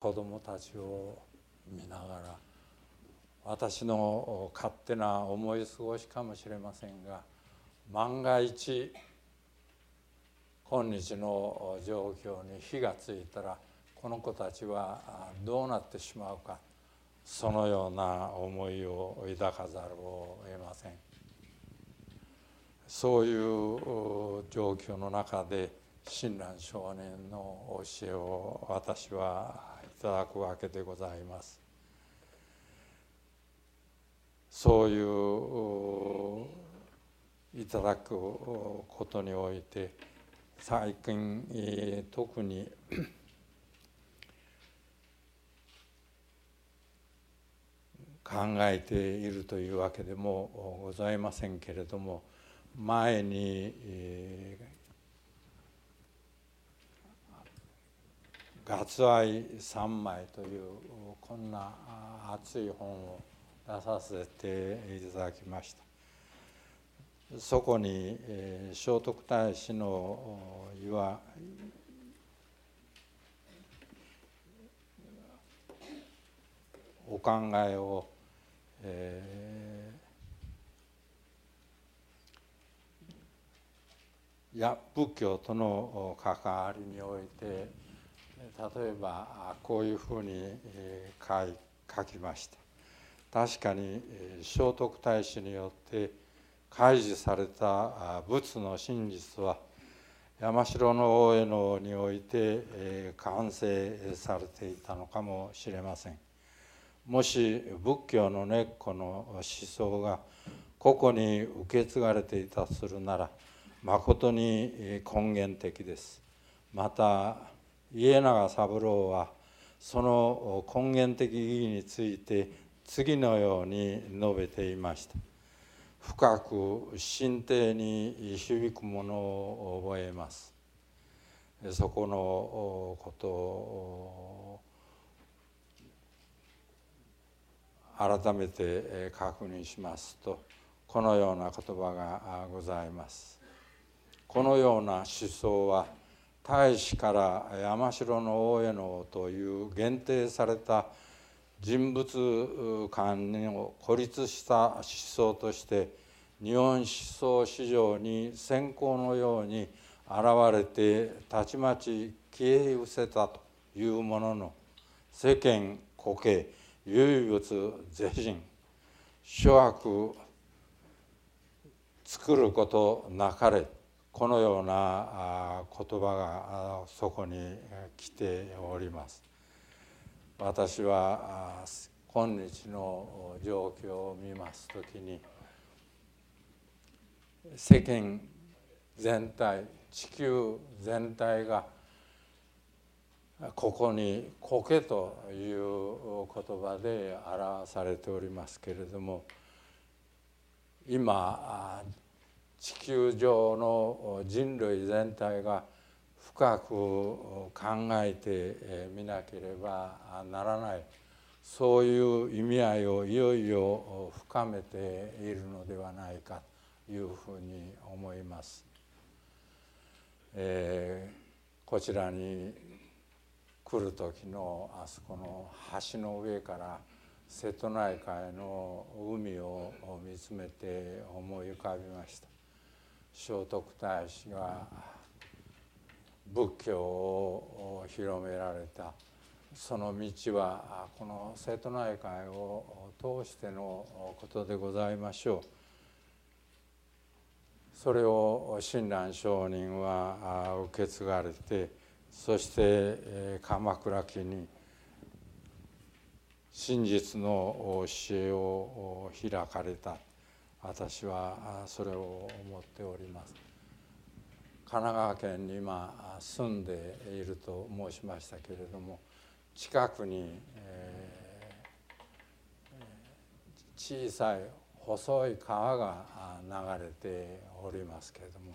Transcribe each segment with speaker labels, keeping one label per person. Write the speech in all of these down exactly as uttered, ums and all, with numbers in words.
Speaker 1: 子どもたちを見ながら、私の勝手な思い過ごしかもしれませんが、万が一今日の状況に火がついたらこの子たちはどうなってしまうか、そのような思いを抱かざるを得ません。そういう状況の中で親鸞上人の教えを私はいただくわけでございます。そういういただくことにおいて、最近特に考えているというわけでもございませんけれども、前に「月愛三昧」というこんな熱い本を出させていただきました。そこに聖徳太子の岩お考えを、えー、や仏教との関わりにおいて、例えばこういうふうに書い書きました。確かに聖徳太子によって開示された仏の真実は山城の大江能において完成されていたのかもしれません。もし仏教の根っこの思想が個々に受け継がれていたとするなら、まことに根源的です。また家永三郎はその根源的意義について次のように述べていました。深く心底に響くものを覚えます。そこのことを改めて確認しますと、このような言葉がございます。このような思想は太子から山城の大江能という限定された人物間の孤立した思想として日本思想史上に閃光のように現れてたちまち消え失せたというものの、世間古径唯物是人、諸悪作ることなかれ、このような言葉がそこに来ております。私は今日の状況を見ますときに、世間全体、地球全体がここに苔という言葉で表されておりますけれども、今地球上の人類全体が深く考えてみなければならない、そういう意味合いをいよいよ深めているのではないかというふうに思います。えー、こちらに来る時のあそこの橋の上から瀬戸内海の海を見つめて思い浮かびました。聖徳太子が仏教を広められたその道はこの瀬戸内海を通してのことでございましょう。それを親鸞上人は受け継がれて、そして鎌倉期に真実の教えを開かれた。私はそれを思っております。神奈川県に今住んでいると申しましたけれども、近くに、えー、小さい細い川が流れておりますけれども、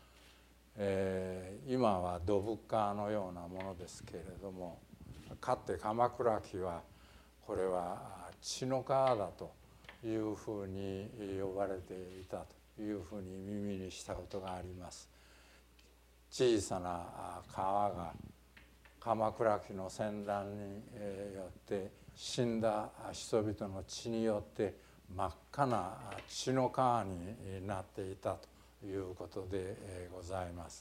Speaker 1: えー、今は土仏川のようなものですけれども、かつて鎌倉期はこれは血の川だというふうに呼ばれていたというふうに耳にしたことがあります。小さな川が鎌倉期の戦乱によって死んだ人々の血によって真っ赤な血の川になっていたということでございます。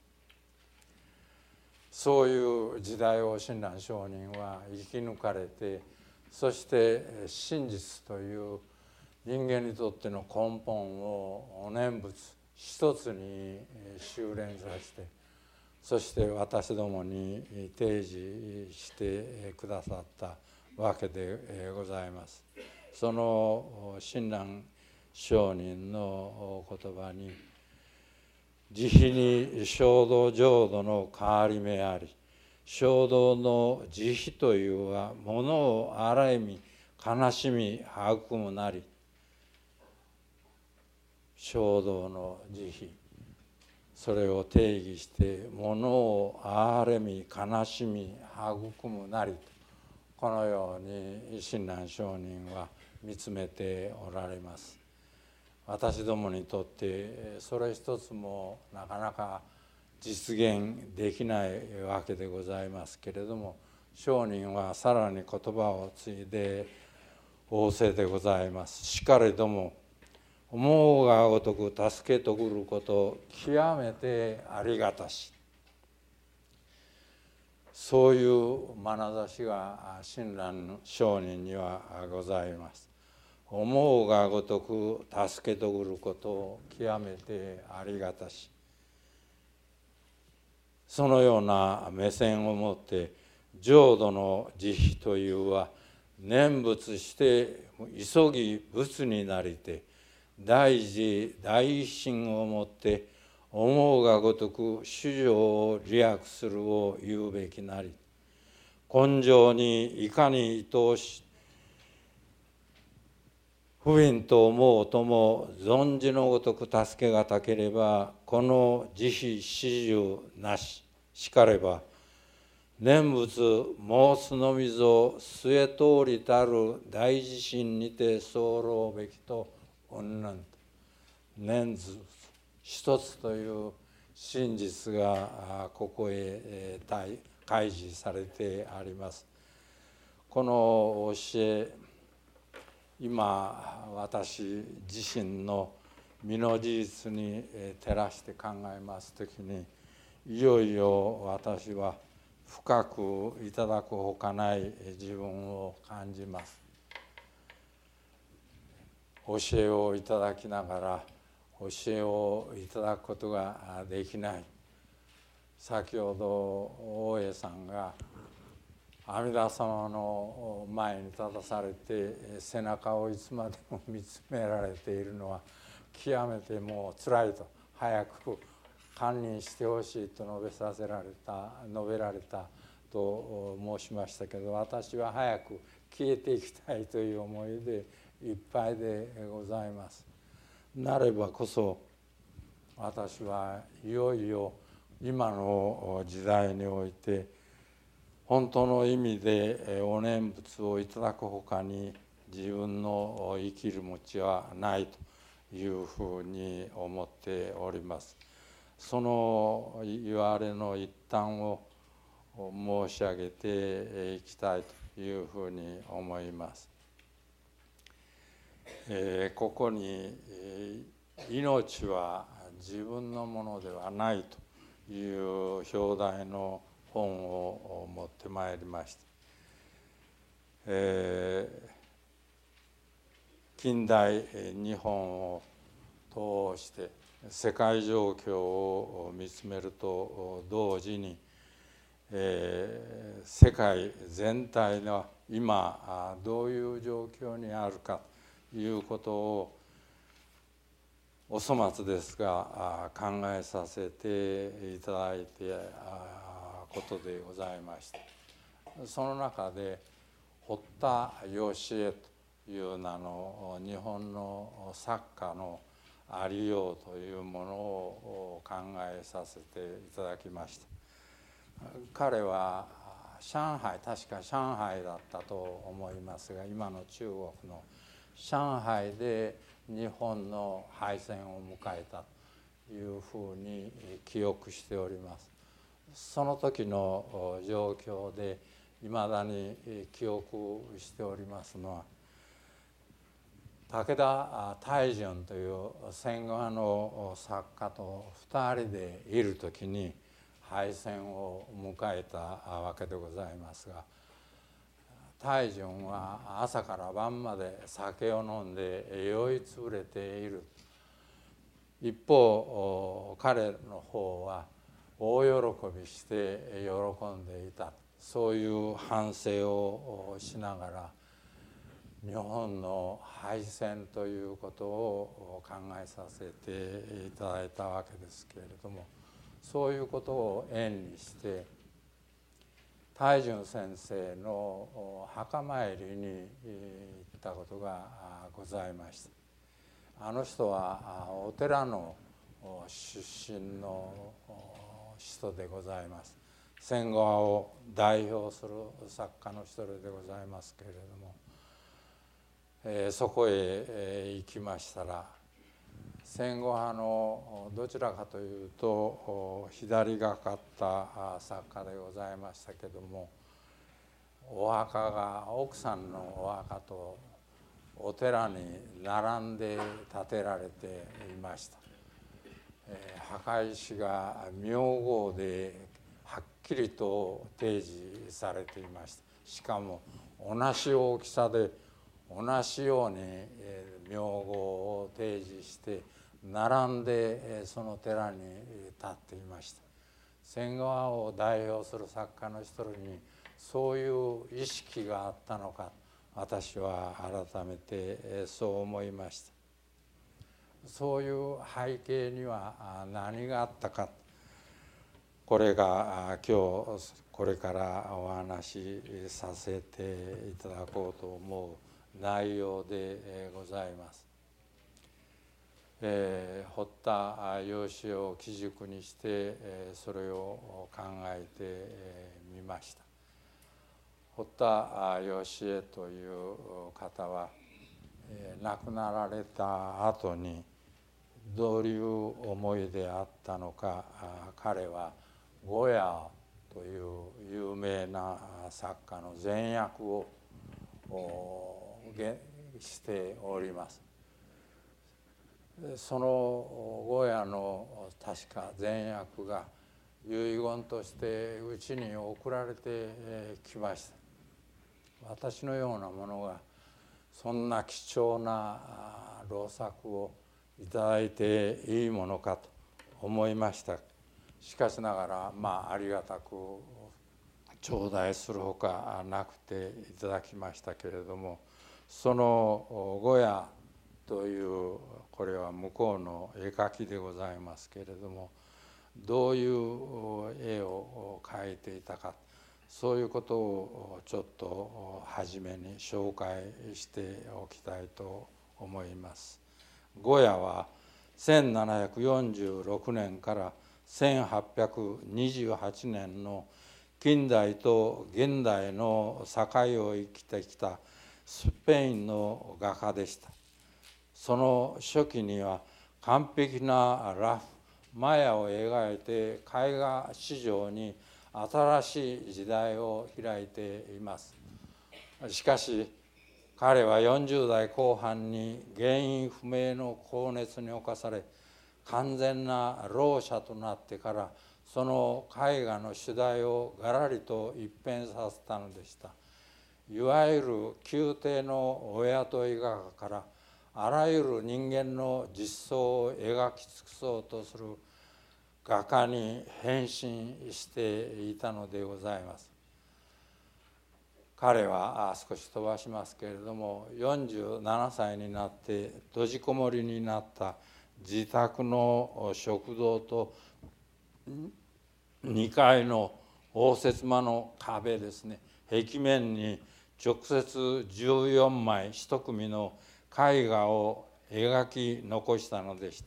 Speaker 1: そういう時代を親鸞上人は生き抜かれて、そして真実という人間にとっての根本をお念仏一つに修練させて、そして私どもに提示してくださったわけでございます。その親鸞上人の言葉に、慈悲に衝動浄土の変わり目あり、衝動の慈悲というは物をあらゆみ悲しみ育むなり。衝動の慈悲、それを定義して物を憐れみ悲しみ育むなりと、このように親鸞上人は見つめておられます。私どもにとってそれ一つもなかなか実現できないわけでございますけれども、上人はさらに言葉を継いで仰せでございます。しかれども思うがごとく助けとくること極めてありがたし、そういう眼差しが親鸞上人にはございます。思うがごとく助けとくることを極めてありがたし、そのような目線を持って浄土の慈悲というは念仏して急ぎ仏になりて大事大一心をもって思うがごとく主情を利益するを言うべきなり、根性にいかに愛おし不憫と思うとも存じのごとく助けがたければ、この慈悲始終なし。しかれば念仏申すのみぞ末通りたる大地震にて候べきとうんぬんと、念仏一つという真実がここへ開示されてあります。この教え、今私自身の身の事実に照らして考えますときに、いよいよ私は深くいただくほかない自分を感じます。教えをいただきながら教えをいただくことができない。先ほど大江さんが阿弥陀様の前に立たされて背中をいつまでも見つめられているのは極めてもうつらいと、早く堪忍してほしいと述べさせられた述べられたと申しましたけど、私は早く消えていきたいという思いでいっぱいでございます。なればこそ私はいよいよ今の時代において本当の意味でお念仏をいただくほかに自分の生きる道はないというふうに思っております。その言われの一端を申し上げていきたいというふうに思います。えー、ここに、えー、命は自分のものではないという表題の本を持ってまいりました。えー、近代日本を通して世界状況を見つめると同時に、えー、世界全体の今どういう状況にあるかということをお粗末ですが考えさせていただいてことでございました。その中で堀田芳恵という名の日本の作家のありようというものを考えさせていただきました。彼は上海、確か上海だったと思いますが、今の中国の上海で日本の敗戦を迎えたというふうに記憶しております。 その時の状況でいまだに記憶しておりますのは、武田泰淳という戦後派の作家と二人でいる時に敗戦を迎えたわけでございますが、泰淳は朝から晩まで酒を飲んで酔いつぶれている。一方彼の方は大喜びして喜んでいた。そういう反省をしながら日本の敗戦ということを考えさせていただいたわけですけれども、そういうことを縁にして泰淳先生の墓参りに行ったことがございました。あの人はお寺の出身の人でございます。戦後派を代表する作家の一人でございますけれども、えー、そこへ、えー、行きましたら、戦後派のどちらかというと左がかった作家でございましたけども、お墓が奥さんのお墓とお寺に並んで建てられていました。えー、墓石が名号ではっきりと提示されていました。しかも同じ大きさで同じように名号を提示して並んでその寺に立っていました。戦後派を代表する作家の一人にそういう意識があったのか、私は改めてそう思いました。そういう背景には何があったか、これが今日これからお話しさせていただこうと思う内容でございます。えー、堀田洋子を基軸にして、えー、それを考えてみました。堀田洋子という方は、えー、亡くなられた後にどういう思いであったのか、彼はゴヤという有名な作家の前訳をしております。そのゴヤの確か前訳が遺言としてうちに送られてきました。私のようなものがそんな貴重な労作をいただいていいものかと思いました。しかしながらまあありがたく頂戴するほかなくていただきましたけれども、そのゴヤというこれは向こうの絵描きでございますけれども、どういう絵を描いていたか、そういうことをちょっと初めに紹介しておきたいと思います。ゴヤはせんななひゃくよんじゅうろくねんからせんはっぴゃくにじゅうはちねんの近代と現代の境を生きてきたスペインの画家でした。その初期には完璧なラフマヤを描いて絵画史上に新しい時代を開いています。しかし彼はよんじゅう代後半に原因不明の高熱に侵され、完全な老者となってからその絵画の主題をがらりと一変させたのでした。いわゆる宮廷のお雇い画家からあらゆる人間の実相を描き尽くそうとする画家に変身していたのでございます。彼は少し飛ばしますけれども、よんじゅうななさいになって閉じこもりになった自宅の食堂とにかいの応接間の壁ですね、壁面に直接じゅうよんまい一組の絵画を描き残したのでした。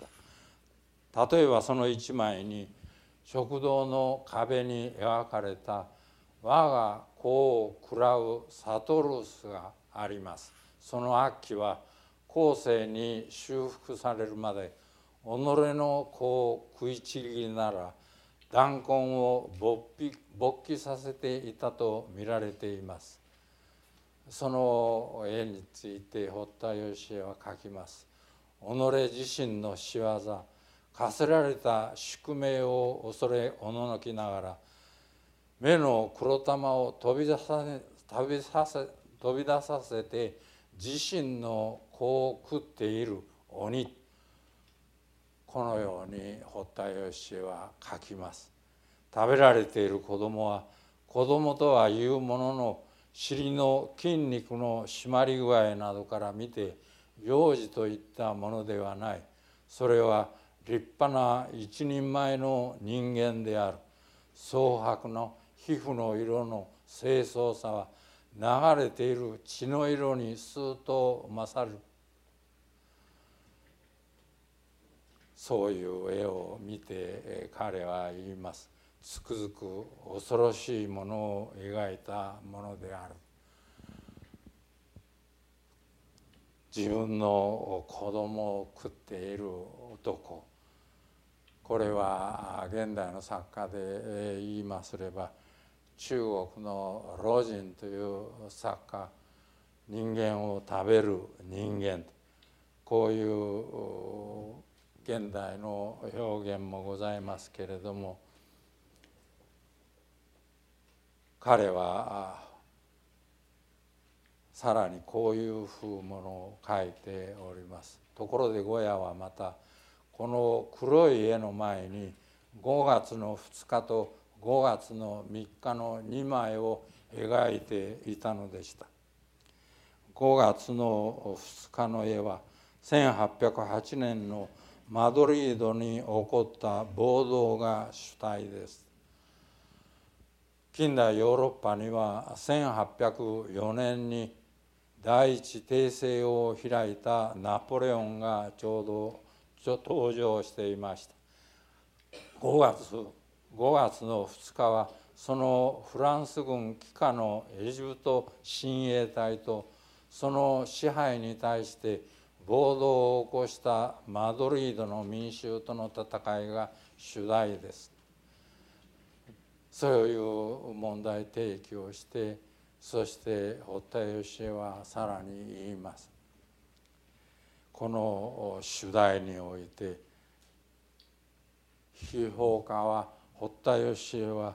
Speaker 1: 例えばその一枚に食堂の壁に描かれた我が子を喰らうサトルスがあります。その悪鬼は後世に修復されるまで己の子を食いちぎりなら弾痕を勃起、勃起させていたと見られています。その絵について堀田芳恵は書きます。己自身の仕業、課せられた宿命を恐れおののきながら、目の黒玉を飛び出させ飛びさせ飛び出させて自身の子を食っている鬼、このように堀田芳恵は書きます。食べられている子供は子供とはいうものの、尻の筋肉の締まり具合などから見て幼児といったものではない。それは立派な一人前の人間である。蒼白の皮膚の色の清楚さは流れている血の色に数と勝る。そういう絵を見て彼は言います。つくづく恐ろしいものを描いたものである。自分の子供を食っている男、これは現代の作家で言いますれば中国の魯迅という作家、人間を食べる人間、こういう現代の表現もございますけれども、彼はさらにこういうふうものを書いております。ところでゴヤはまたこの黒い絵の前にごがつのふつかとごがつのみっかのにまいを描いていたのでした。ごがつのふつかの絵はせんはっぴゃくはちねんのマドリードに起こった暴動が主体です。近代ヨーロッパにはせんはっぴゃくよねんに第一帝政を開いたナポレオンがちょうど登場していました。ごがつごがつのふつかはそのフランス軍旗下のエジプト親衛隊とその支配に対して暴動を起こしたマドリードの民衆との戦いが主題です。そういう問題提起をして、そして堀田芳恵はさらに言います。この主題において批評家は堀田芳恵は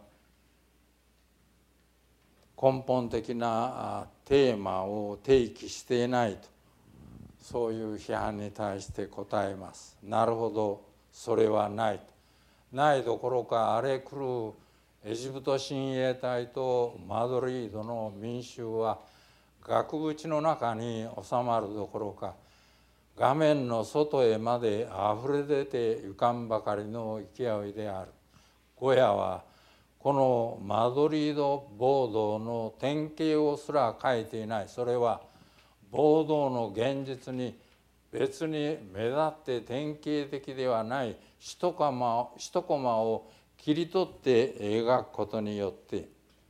Speaker 1: 根本的なテーマを提起していないと、そういう批判に対して答えます。なるほど、それはないと。ないどころか、あれ来るエジプト親衛隊とマドリードの民衆は額縁の中に収まるどころか、画面の外へまであふれ出てゆかんばかりの勢いである。ゴヤはこのマドリード暴動の典型をすら書いていない。それは暴動の現実に別に目立って典型的ではない一コマ、一コマを切り取って描くことによって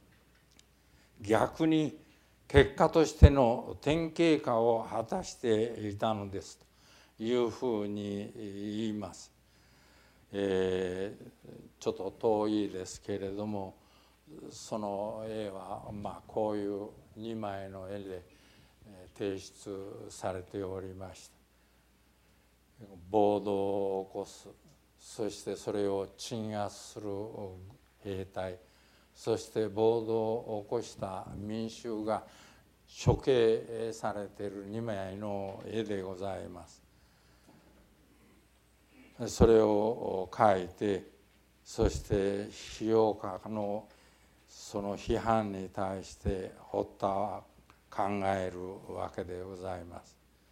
Speaker 1: 逆に結果としての典型化を果たしていたのですというふうに言います。えー、ちょっと遠いですけれども、その絵はまあこういうにまいの絵で提出されておりました。暴動を起こす、そしてそれを鎮圧する兵隊、そして暴動を起こした民衆が処刑されているにまいの絵でございます。それを描いて、そして批評家のその批判に対して堀田は考えるわけでございます。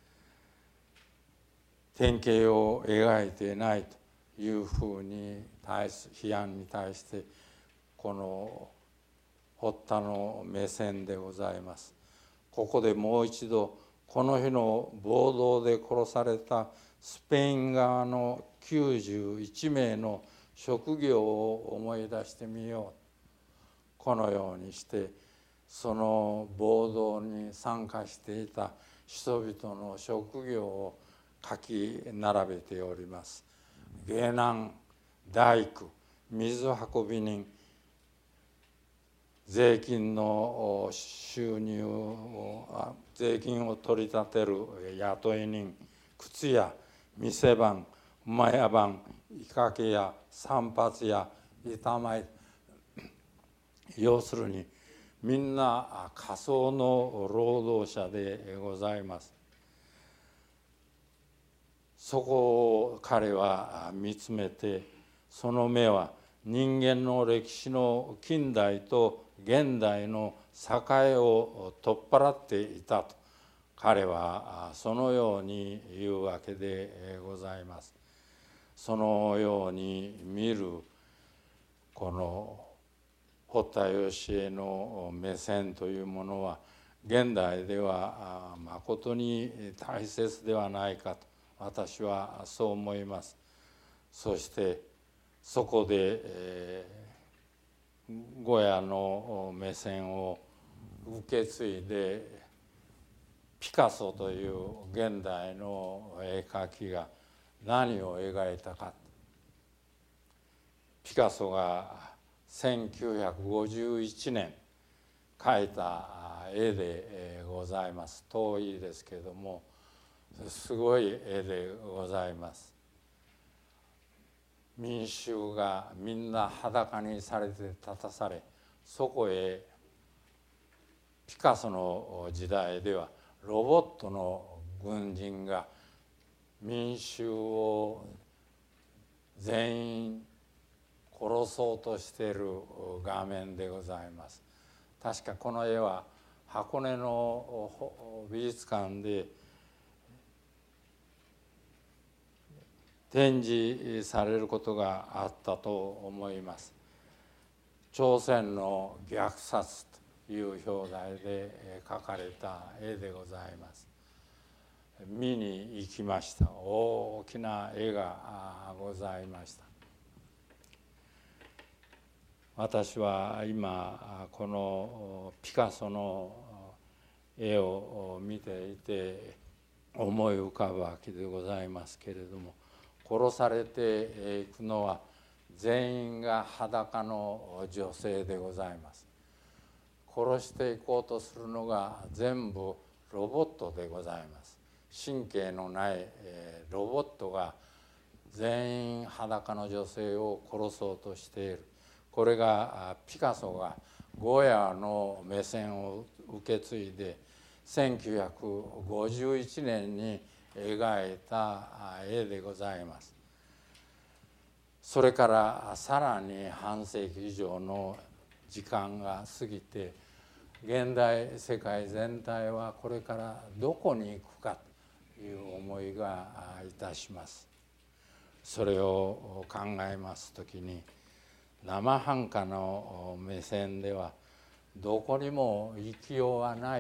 Speaker 1: 典型を描いていないというふうに対す批判に対してこの堀田の目線でございます。ここでもう一度この日の暴動で殺されたスペイン側のきゅうじゅういちめいの職業を思い出してみよう。このようにしてその暴動に参加していた人々の職業を書き並べております。芸男、大工、 水運び人、税金の収入を税金を取り立てる雇い人、靴屋、店番、馬屋番、イカケ屋、散髪屋、板前、要するにみんな仮想の労働者でございます。そこを彼は見つめて、その目は人間の歴史の近代と現代の境を取っ払っていたと彼はそのように言うわけでございます。そのように見るこの堀田芳恵の目線というものは現代ではまことに大切ではないかと私はそう思います。そしてそこで、えー、ゴヤの目線を受け継いでピカソという現代の絵描きが何を描いたか。ピカソがせんきゅうひゃくごじゅういちねん描いた絵でございます。遠いですけれどもすごい絵でございます。民衆がみんな裸にされて立たされ、そこへピカソの時代ではロボットの軍人が民衆を全員殺そうとしている画面でございます。確かこの絵は箱根の美術館で展示されることがあったと思います。朝鮮の虐殺という表題で描かれた絵でございます。見に行きました。大きな絵がございました。私は今このピカソの絵を見ていて思い浮かぶわけでございますけれども、殺されていくのは全員が裸の女性でございます。殺していこうとするのが全部ロボットでございます。神経のないロボットが全員裸の女性を殺そうとしている。これがピカソがゴヤの目線を受け継いでせんきゅうひゃくごじゅういちねんに描いた絵でございます。それからさらに半世紀以上の時間が過ぎて現代世界全体はこれからどこに行くかという思いがいたします。それを考えますときに生半可の目線ではどこにも行きようはない。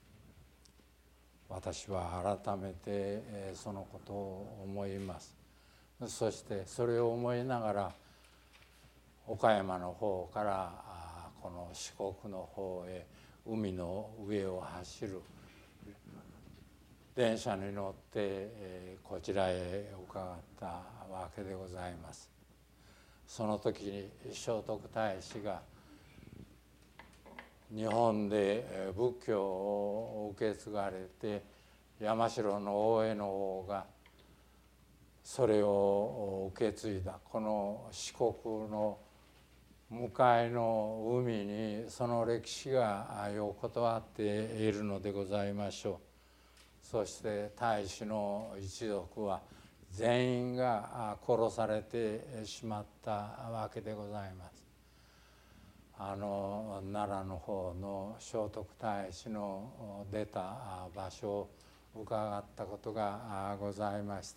Speaker 1: 私は改めてそのことを思います。そしてそれを思いながら岡山の方からこの四国の方へ海の上を走る電車に乗ってこちらへ伺ったわけでございます。その時に聖徳太子が日本で仏教を受け継がれて山城の大江の王がそれを受け継いだこの四国の向かいの海にその歴史が横たわっているのでございましょう。そして太子の一族は全員が殺されてしまったわけでございます。あの奈良の方の聖徳太子の出た場所を伺ったことがございました。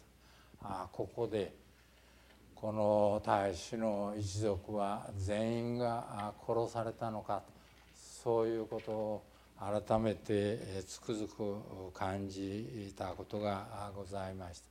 Speaker 1: ここでこの太子の一族は全員が殺されたのか、そういうことを改めてつくづく感じたことがございました。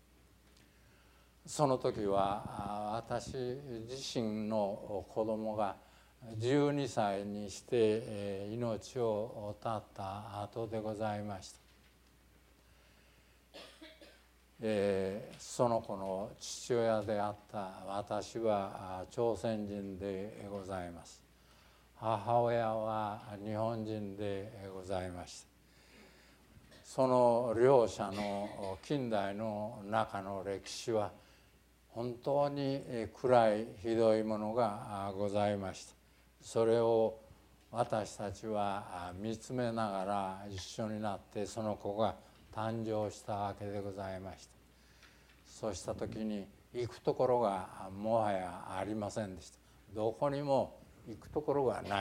Speaker 1: その時は私自身の子供がじゅうにさいにして命を絶った後でございました。 えー、その子の父親であった私は朝鮮人でございます。母親は日本人でございました。その両者の近代の中の歴史は本当に暗いひどいものがございました。それを私たちは見つめながら一緒になってその子が誕生したわけでございました。そうした時に行くところがもはやありませんでした。どこにも行くところがない。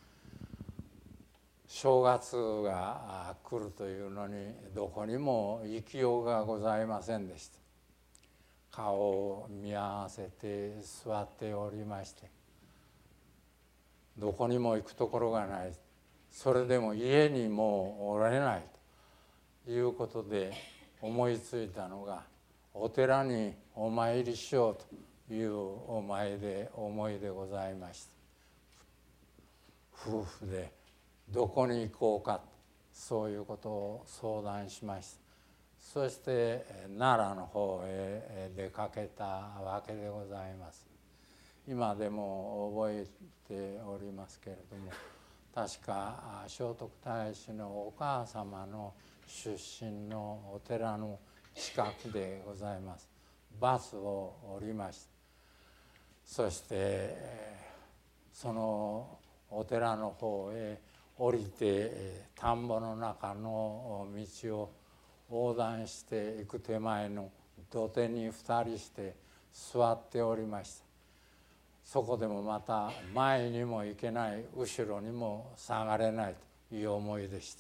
Speaker 1: 正月が来るというのにどこにも行きようがございませんでした。顔を見合わせて座っておりまして、どこにも行くところがない。それでも家にもうおられないということで思いついたのが、お寺にお参りしようというお前で思いでございました。夫婦でどこに行こうか、そういうことを相談しました。そして奈良の方へ出かけたわけでございます。今でも覚えておりますけれども、確か聖徳太子のお母様の出身のお寺の近くでございます。バスを降りました。そしてそのお寺の方へ降りて田んぼの中の道を横断していく手前の土手に二人して座っておりました。そこでもまた前にも行けない、後ろにも下がれないという思いでした。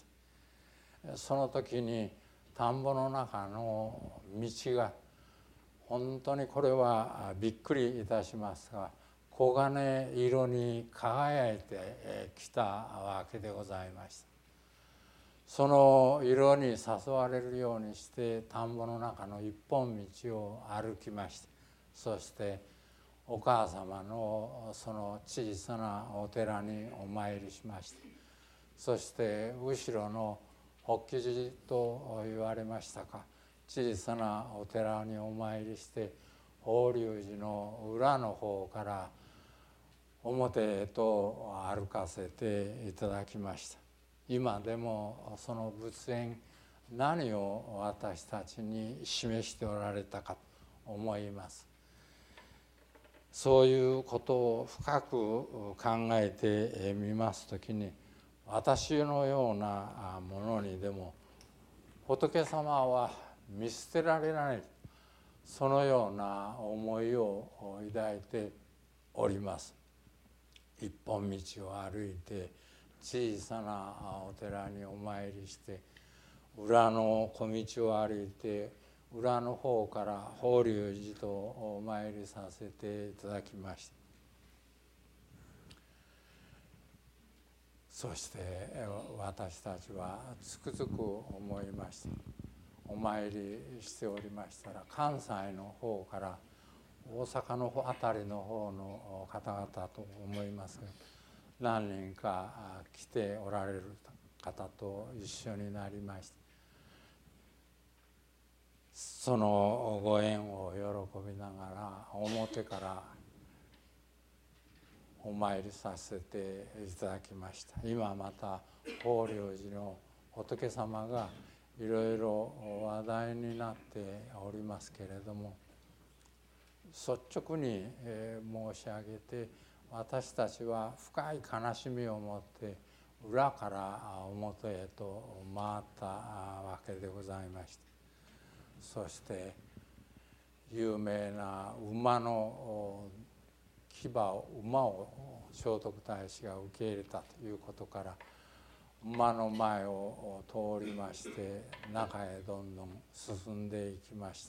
Speaker 1: その時に田んぼの中の道が本当にこれはびっくりいたしますが、黄金色に輝いてきたわけでございました。その色に誘われるようにして田んぼの中の一本道を歩きました。そしてお母様のその小さなお寺にお参りしました。そして後ろの法華寺と言われましたか、小さなお寺にお参りして法隆寺の裏の方から表へと歩かせていただきました。今でもその仏縁、何を私たちに示しておられたかと思います。そういうことを深く考えてみますときに、私のようなものにでも仏様は見捨てられない、そのような思いを抱いております。一本道を歩いて小さなお寺にお参りして、裏の小道を歩いて裏の方から法隆寺とお参りさせていただきました。そして私たちはつくづく思いました。お参りしておりましたら、関西の方から大阪の辺りの方の方々と思いますが、何人か来ておられる方と一緒になりました。そのご縁を喜びながら表からお参りさせていただきました。今また法隆寺の仏様がいろいろ話題になっておりますけれども、率直に申し上げて、私たちは深い悲しみを持って裏から表へと回ったわけでございました。そして有名な馬の牙を馬を聖徳太子が受け入れたということから、馬の前を通りまして中へどんどん進んでいきました。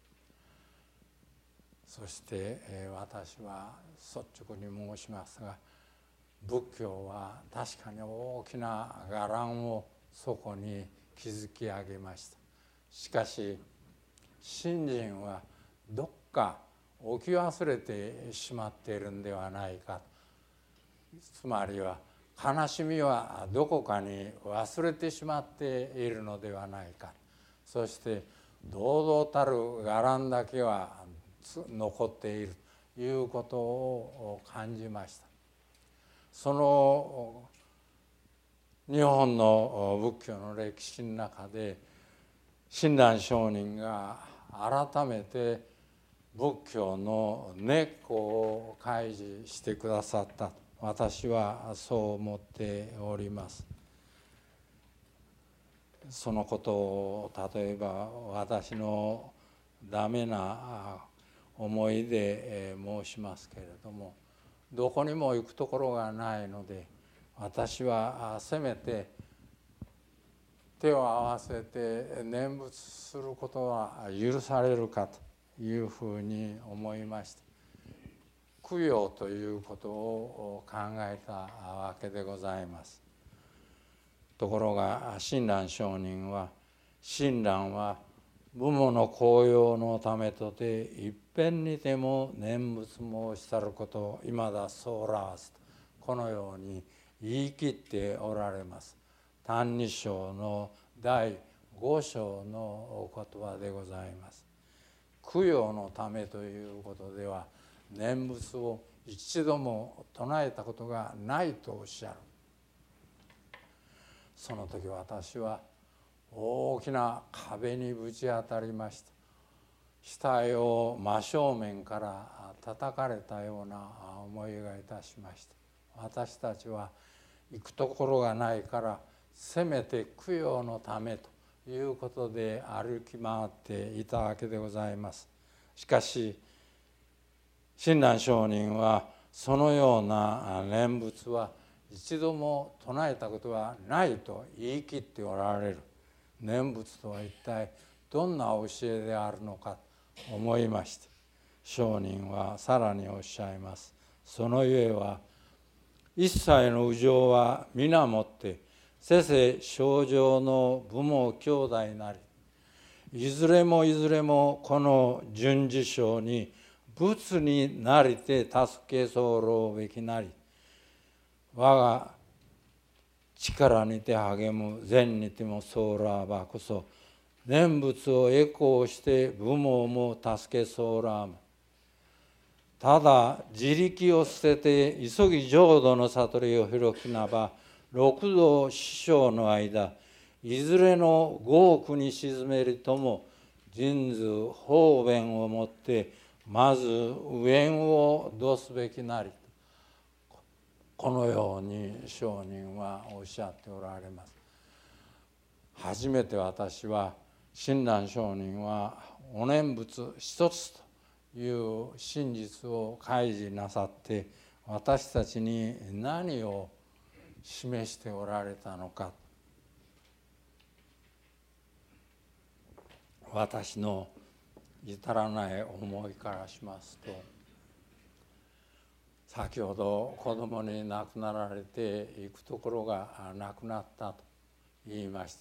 Speaker 1: そして私は率直に申しますが、仏教は確かに大きな伽藍をそこに築き上げました。しかし信心はどっか置き忘れてしまっているんではないか、つまりは悲しみはどこかに忘れてしまっているのではないか、そして堂々たる伽藍だけは残っているということを感じました。その日本の仏教の歴史の中で親鸞上人が改めて仏教の根っこを開示してくださった、私はそう思っております。そのことを例えば私のダメな思いで申しますけれども、どこにも行くところがないので、私はせめて手を合わせて念仏することは許されるかというふうに思いました。供養ということを考えたわけでございます。ところが親鸞上人は、親鸞は無母の供養のためとて一遍にても念仏申したることを今だそうらわすと、このように言い切っておられます。歎異抄のだいご章のお言葉でございます。供養のためということでは念仏を一度も唱えたことがないとおっしゃる。その時私は大きな壁にぶち当たりました。額を真正面から叩かれたような思いがいたしました。私たちは行くところがないから、せめて供養のためということで歩き回っていたわけでございます。しかし親鸞上人はそのような念仏は一度も唱えたことはないと言い切っておられる。念仏とは一体どんな教えであるのかと思いました。上人はさらにおっしゃいます。そのゆえは一切の有情は皆もって世世正常の父母兄弟なり、いずれもいずれもこの順次章に仏になりて助け候べきなり、我が力にて励む善にてもそうらばこそ、念仏を栄光して父母も助けそうらむ。ただ自力を捨てて急ぎ浄土の悟りを広きなば、六道四生の間いずれの業苦に沈めりとも、人図方便をもってまず右縁をどすべきなり、このように上人はおっしゃっておられます。初めて私は親鸞上人はお念仏一つという真実を開示なさって、私たちに何を示しておられたのか、私の至らない思いからしますと、先ほど子供に亡くなられて行くところがなくなったと言いました。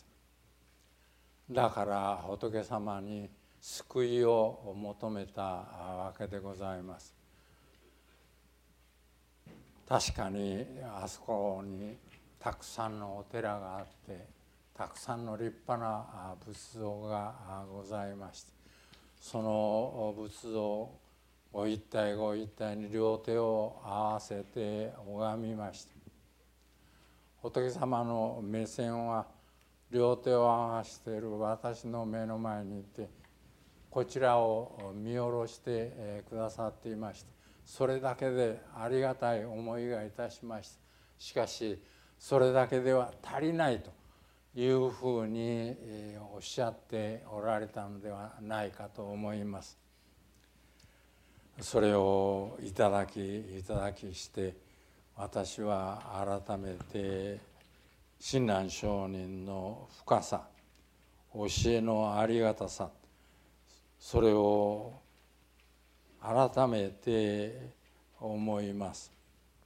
Speaker 1: だから仏様に救いを求めたわけでございます。確かにあそこにたくさんのお寺があって、たくさんの立派な仏像がございまして、その仏像ご一体ご一体に両手を合わせて拝みました。仏様の目線は両手を合わせている私の目の前にいて、こちらを見下ろしてくださっていました。それだけでありがたい思いがいたしました。しかしそれだけでは足りないというふうにおっしゃっておられたのではないかと思います。それをいただきいただきして、私は改めて親鸞上人の深さ、教えのありがたさ、それを改めて思います。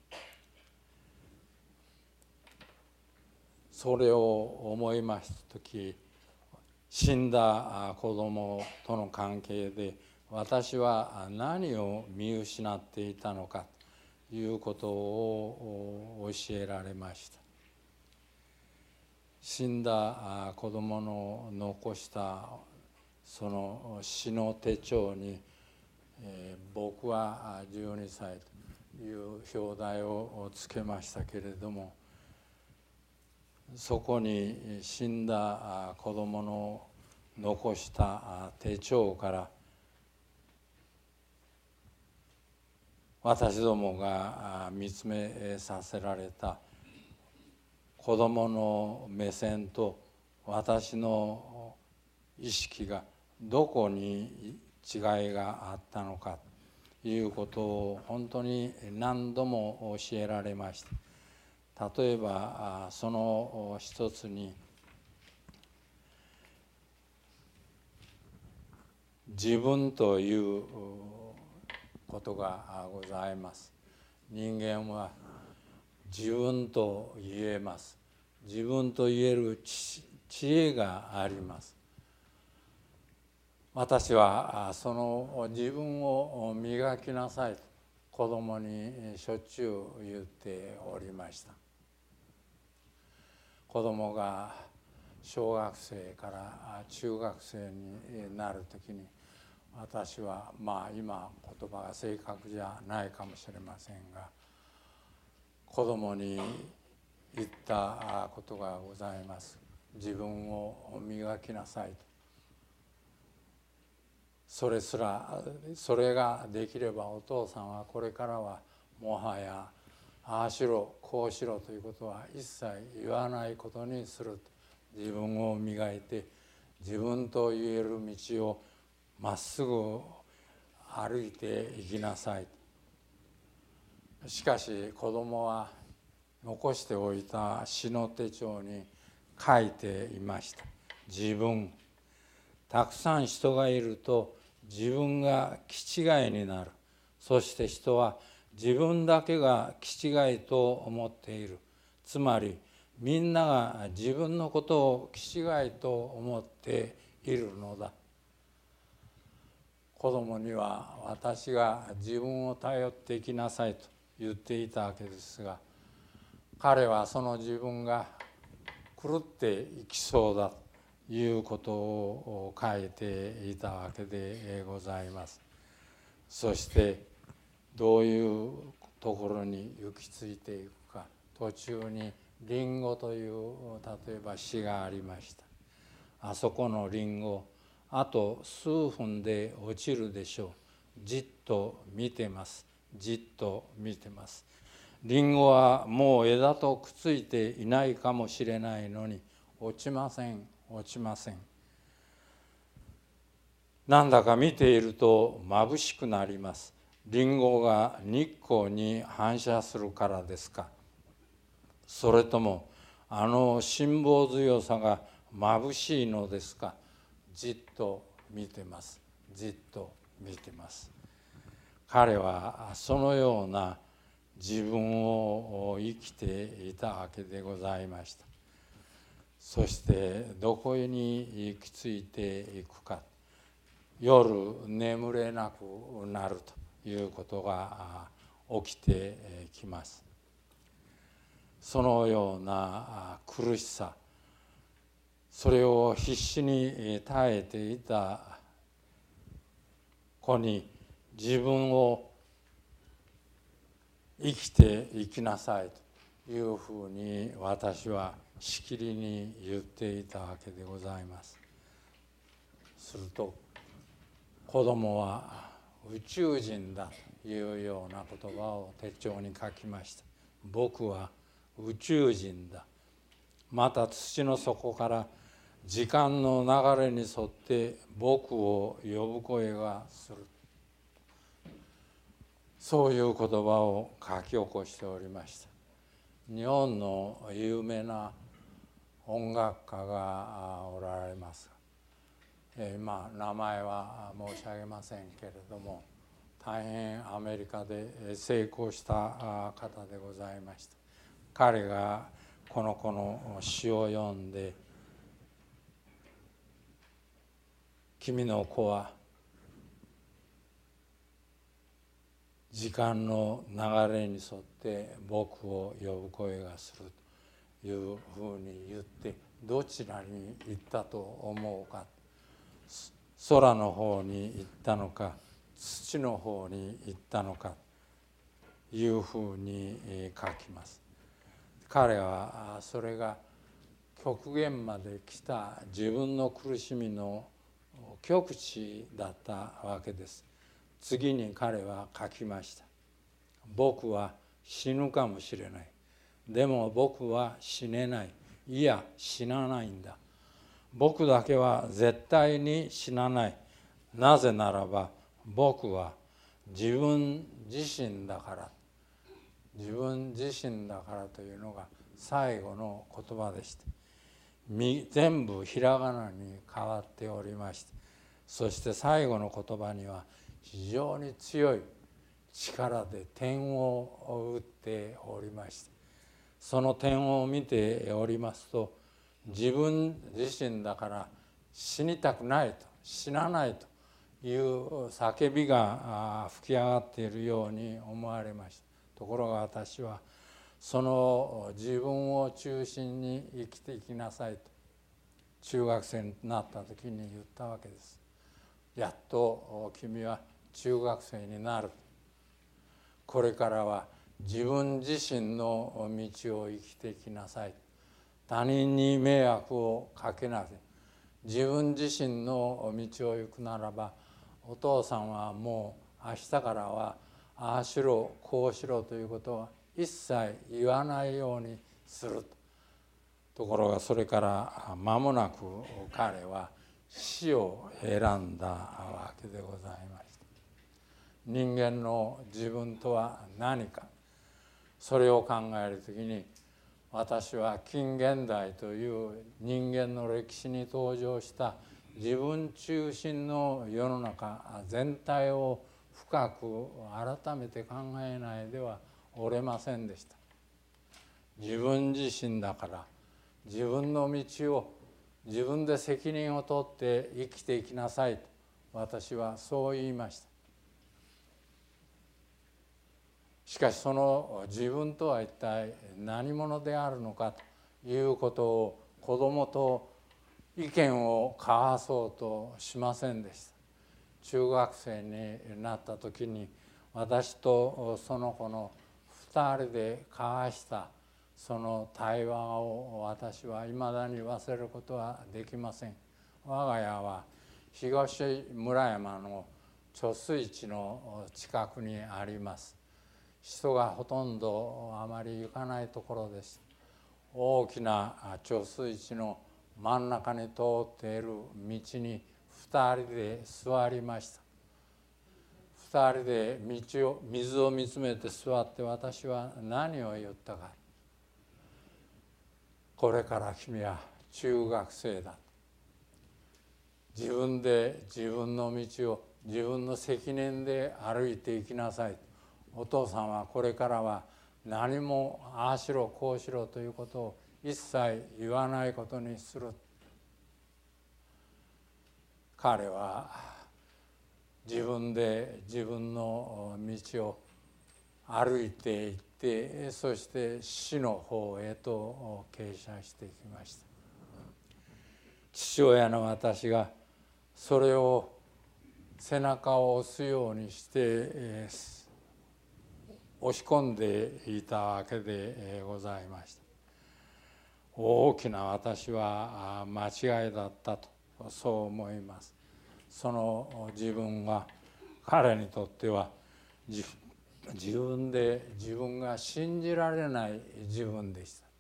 Speaker 1: それを思いますとき、死んだ子供との関係で私は何を見失っていたのかということを教えられました。死んだ子供の残したその詩の手帳に、えー、僕はじゅうにさいという表題をつけましたけれども、そこに死んだ子供の残した手帳から私どもが見つめさせられた子供の目線と私の意識がどこに違いがあったのかということを本当に何度も教えられました。例えばその一つに、自分ということがございます。人間は自分と言えます。自分と言える知恵があります。私はその自分を磨きなさいと子供にしょっちゅう言っておりました。子供が小学生から中学生になるときに、私はまあ今言葉が正確じゃないかもしれませんが、子供に言ったことがございます。自分を磨きなさいと。それすらそれができればお父さんはこれからはもはやああしろこうしろということは一切言わないことにすると。自分を磨いて自分と言える道をまっすぐ歩いていきなさい。しかし子供は残しておいた詩の手帳に書いていました。自分。たくさん人がいると自分が気違いになる。そして人は自分だけが気違いと思っている。つまりみんなが自分のことを気違いと思っているのだ。子供には私が自分を頼っていきなさいと言っていたわけですが、彼はその自分が狂っていきそうだということを書いていたわけでございます。そしてどういうところに行き着いていくか。途中にリンゴという例えば詩がありました。あそこのリンゴ、あと数分で落ちるでしょう。じっと見てます。じっと見てます。リンゴはもう枝とくっついていないかもしれないのに落ちません、落ちません。なんだか見ていると眩しくなります。リンゴが日光に反射するからですか。それともあの辛抱強さが眩しいのですか。じっと見てます。じっと見てます。彼はそのような自分を生きていたわけでございました。そしてどこに行き着いていくか。夜眠れなくなるということが起きてきます。そのような苦しさ、それを必死に耐えていた子に自分を生きていきなさいというふうに私はしきりに言っていたわけでございます。すると子供は宇宙人だというような言葉を手帳に書きました。僕は宇宙人だ。また土の底から時間の流れに沿って僕を呼ぶ声がする。そういう言葉を書き起こしておりました。日本の有名な音楽家がおられます。今名前は申し上げませんけれども、大変アメリカで成功した方でございました。彼がこの子の詩を読んで、君の子は時間の流れに沿って僕を呼ぶ声がするというふうに言って、どちらに行ったと思うか。 空の方に行ったのか土の方に行ったのかというふうに書きます。彼はそれが極限まで来た自分の苦しみの極致だったわけです。次に彼は書きました。僕は死ぬかもしれない。でも僕は死ねない。いや、死なないんだ。僕だけは絶対に死なない。なぜならば僕は自分自身だから。自分自身だからというのが最後の言葉でした。全部ひらがなに変わっておりまして、そして最後の言葉には非常に強い力で点を打っておりまして、その点を見ておりますと、自分自身だから死にたくないと、死なないという叫びが吹き上がっているように思われました。ところが私はその自分を中心に生きていきなさいと中学生になった時に言ったわけです。やっと君は中学生になる。これからは自分自身の道を生きていきなさい。他人に迷惑をかけない。自分自身の道を行くならば、お父さんはもう明日からはああしろこうしろということは一切言わないようにする。ところがそれから間もなく彼は死を選んだわけでございました。人間の自分とは何か、それを考えるときに、私は近現代という人間の歴史に登場した自分中心の世の中全体を深く改めて考えないではおれませんでした。自分自身だから自分の道を自分で責任を取って生きていきなさいと私はそう言いました。しかしその自分とは一体何者であるのかということを子供と意見を交わそうとしませんでした。中学生になった時に私とその子の二人で交わしたその対話を私はいまだに忘れることはできません。我が家は東村山の貯水池の近くにあります。人がほとんどあまり行かないところです。大きな貯水池の真ん中に通っている道に二人で座りました。二人で道を水を見つめて座って私は何を言ったか。これから君は中学生だ。自分で自分の道を自分の責任で歩いていきなさい。お父さんはこれからは何もああしろこうしろということを一切言わないことにする。彼は自分で自分の道を歩いていってそして死の方へと傾斜していきました。父親の私がそれを背中を押すようにして、えー押し込んでいたわけでございました。大きな私は間違いだったとそう思います。その自分は彼にとっては自分で自分が信じられない自分でした。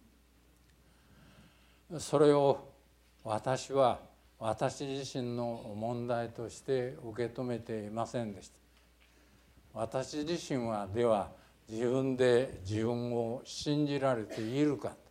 Speaker 1: それを私は私自身の問題として受け止めていませんでした。私自身はでは自分で自分を信じられているか。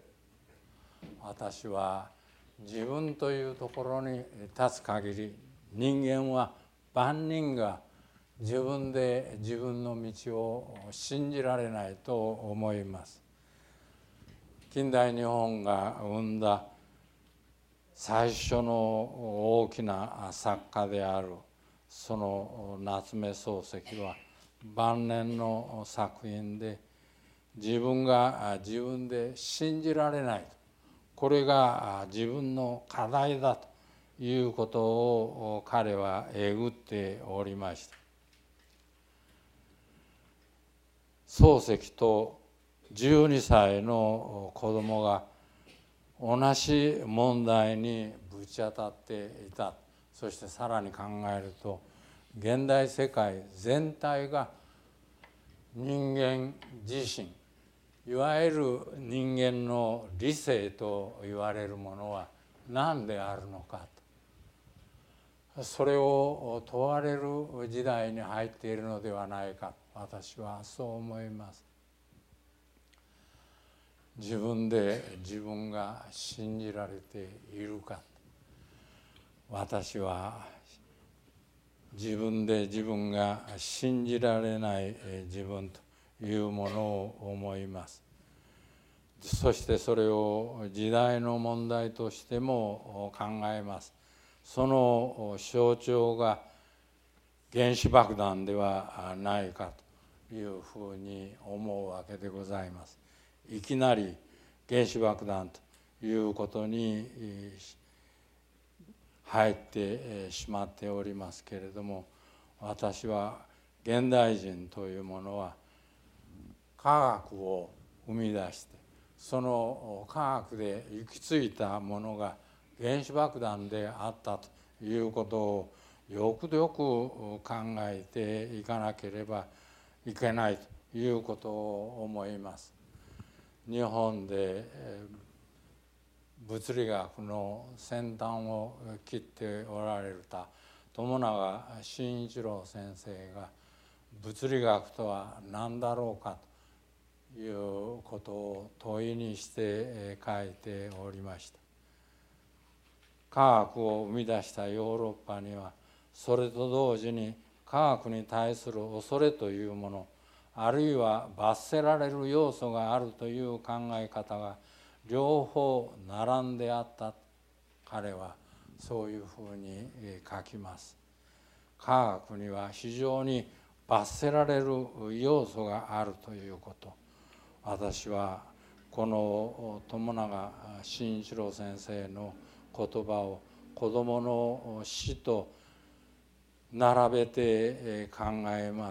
Speaker 1: 私は自分というところに立つ限り人間は万人が自分で自分の道を信じられないと思います。近代日本が生んだ最初の大きな作家であるその夏目漱石は晩年の作品で自分が自分で信じられない、これが自分の課題だということを彼はえぐっておりました。漱石とじゅうにさいの子供が同じ問題にぶち当たっていた。そしてさらに考えると現代世界全体が人間自身、いわゆる人間の理性と言われるものは何であるのかと、それを問われる時代に入っているのではないか、私はそう思います。自分で自分が信じられているか。私は自分で自分が信じられない自分というものを思います。そしてそれを時代の問題としても考えます。その象徴が原子爆弾ではないかというふうに思うわけでございます。いきなり原子爆弾ということに入ってしまっておりますけれども、私は現代人というものは科学を生み出して、その科学で行き着いたものが原子爆弾であったということをよくよく考えていかなければいけないということを思います。日本で物理学の先端を切っておられた友永真一郎先生が物理学とは何だろうかということを問いにして書いておりました。科学を生み出したヨーロッパにはそれと同時に科学に対する恐れというもの、あるいは罰せられる要素があるという考え方が両方並んであった。彼はそういうふうに書きます。科学には非常に罰せられる要素があるということ、私はこの友永真一郎先生の言葉を子どもの死と並べて考えます。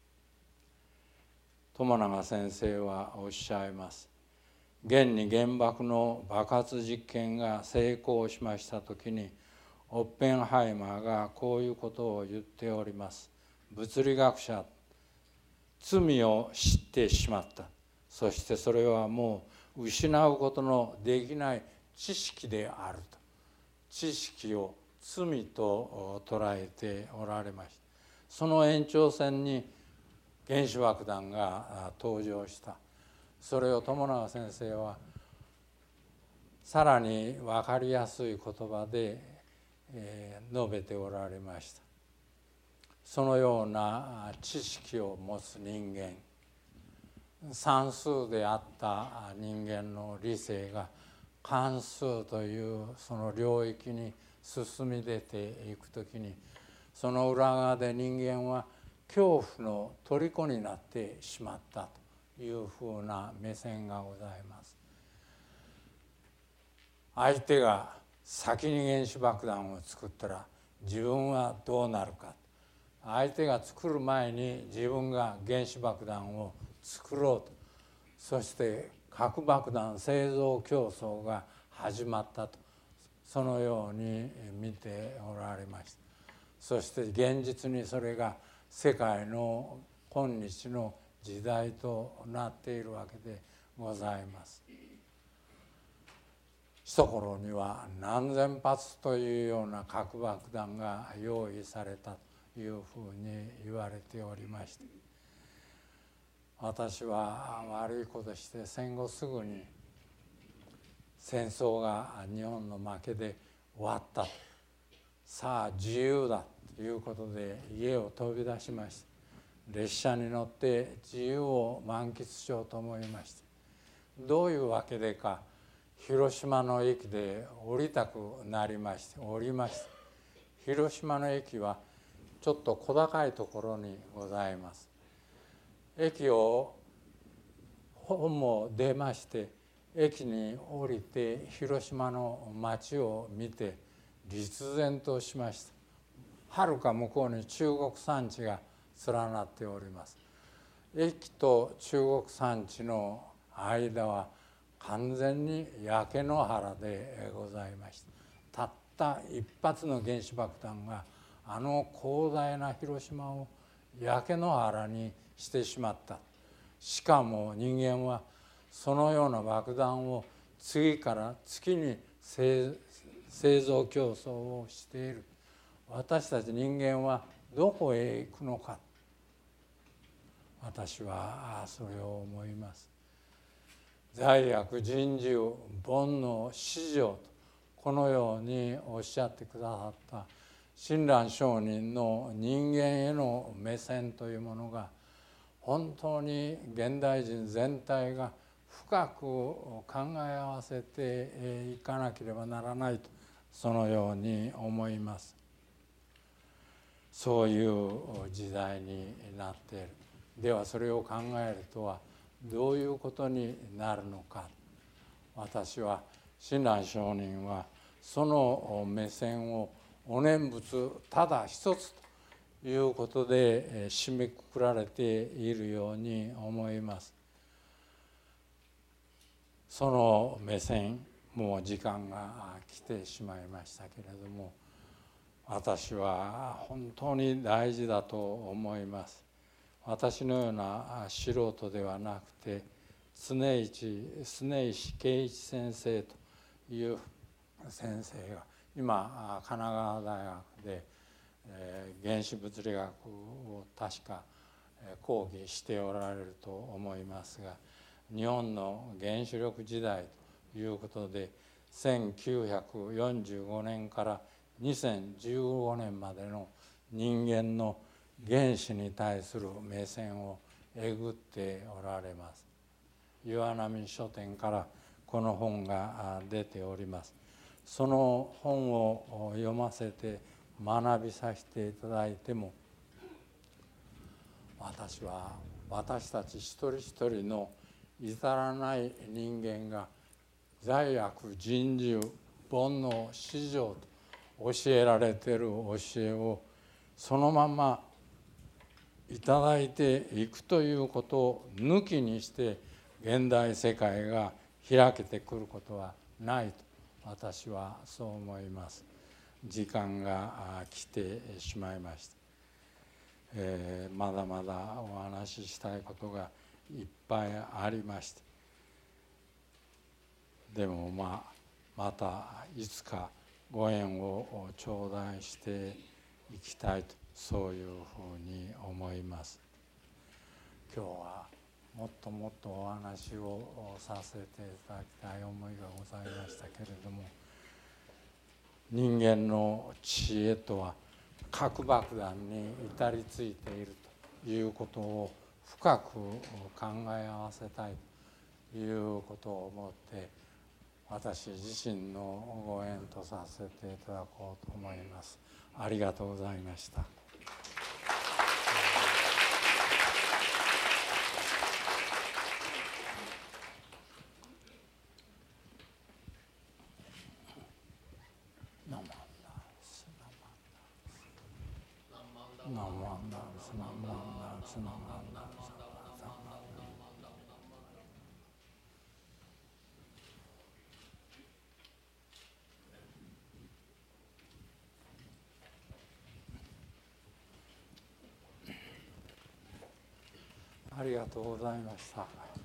Speaker 1: 友永先生はおっしゃいます。現に原爆の爆発実験が成功しましたときに、オッペンハイマーがこういうことを言っております。物理学者、罪を知ってしまった。そしてそれはもう失うことのできない知識であると。知識を罪と捉えておられました。その延長線に原子爆弾が登場した。それを友永先生はさらに分かりやすい言葉で述べておられました。そのような知識を持つ人間、算数であった人間の理性が関数というその領域に進み出ていくときに、その裏側で人間は恐怖の虜になってしまったというふうな目線がございます。相手が先に原子爆弾を作ったら自分はどうなるか、相手が作る前に自分が原子爆弾を作ろうと、そして核爆弾製造競争が始まったと、そのように見ておられました。そして現実にそれが世界の今日の時代となっているわけでございます。一頃には何千発というような核爆弾が用意されたというふうに言われておりまして、私は悪いことして戦後すぐに戦争が日本の負けで終わった、さあ自由だということで家を飛び出しました。列車に乗って自由を満喫しようと思いました。どういうわけでか広島の駅で降りたくなりまして降りました。広島の駅はちょっと小高いところにございます。駅を本も出まして駅に降りて広島の街を見て、 立然としました。はるか向こうに中国山地が連なっております。駅と中国山地の間は完全に焼け野原でございました。たった一発の原子爆弾があの広大な広島を焼け野原にしてしまった。しかも人間はそのような爆弾を次から次に製造競争をしている。私たち人間はどこへ行くのか。私はそれを思います。罪悪、人獣、煩悩、私情とこのようにおっしゃってくださった親鸞上人の人間への目線というものが本当に現代人全体が深く考え合わせていかなければならないとそのように思います。そういう時代になっている。ではそれを考えるとはどういうことになるのか。私は親鸞上人はその目線をお念仏ただ一つということで締めくくられているように思います。その目線、もう時間が来てしまいましたけれども、私は本当に大事だと思います。私のような素人ではなくて常一常石圭一先生という先生が今神奈川大学で原子物理学を確か講義しておられると思いますが、日本の原子力時代ということでせんきゅうひゃくよんじゅうごねんからにせんじゅうごねんまでの人間の原子に対する目線をえぐっておられます。岩波書店からこの本が出ております。その本を読ませて学びさせていただいても、私は私たち一人一人の至らない人間が罪悪、人獣、煩悩、私情と教えられている教えをそのままいただいていくということを抜きにして現代世界が開けてくることはないと私はそう思います。時間が来てしまいました。えー、まだまだお話ししたいことがいっぱいありまして、でもまあまたいつかご縁を頂戴していきたいとそういうふうに思います。今日はもっともっとお話をさせていただきたい思いがございましたけれども、人間の知恵とは核爆弾に至りついているということを深く考え合わせたいということを思って私自身のご縁とさせていただこうと思います。ありがとうございました。ありがとうございました。